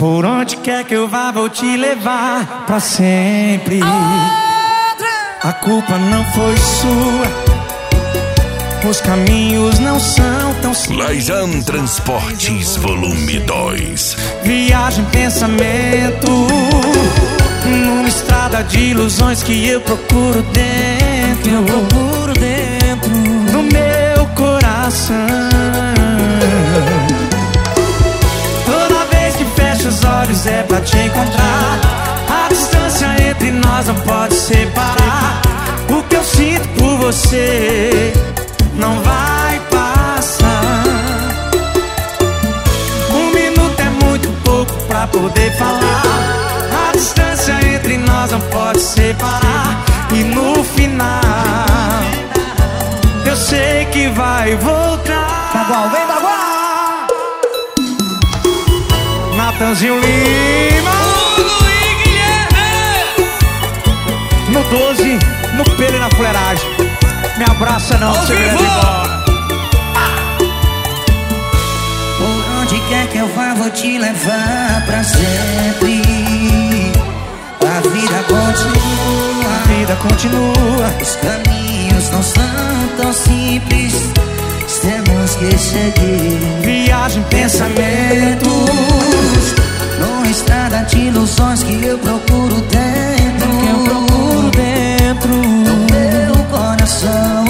Por onde quer que eu vá, vou te levar pra sempre. A culpa não foi sua, os caminhos não são tão simples. Laisan Transportes Volume 2. Viagem, pensamento, numa estrada de ilusões que eu procuro dentro, do meu coração. Toda vez que fecho os olhos é pra te encontrar. A distância entre nós não pode separar. O que eu sinto por você não vai passar. Um minuto é muito pouco pra poder falar. A distância entre nós não pode separar. E no final eu sei que vai voltar. Bagual, vem Bagual! Natanzinho Lima, Hugo e Guilherme! no 12, no pelo e na fuleiragem. Me abraça não, que você me leva embora. Por onde quer que eu vá, vou te levar pra sempre. A vida continua, A vida continua. os caminhos não são tão simples. Temos que seguir. Viagem, pensamento, Numa estrada de ilusões que eu procuro dentro, do meu coração.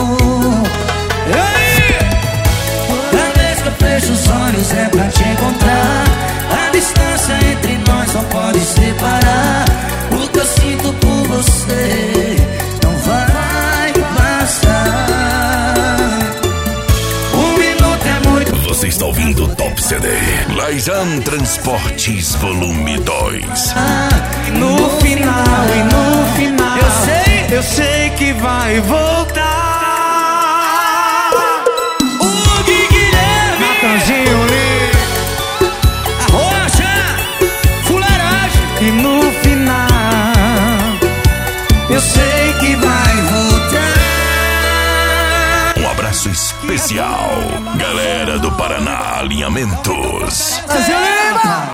Toda vez que eu fecho os olhos é pra te encontrar. A distância entre nós não pode separar. O que eu sinto por você não vai passar. Um minuto é muito. Você está ouvindo o Top CD. Laisan Transportes Volume 2. no final, e no final eu sei que vai voltar. Hugo e Guilherme, Natanzinho Lima, Rocha, fuleiragem. e no final eu sei que vai voltar. Um abraço especial. Galera do Paraná Alinhamentos. Natanzinho Lima.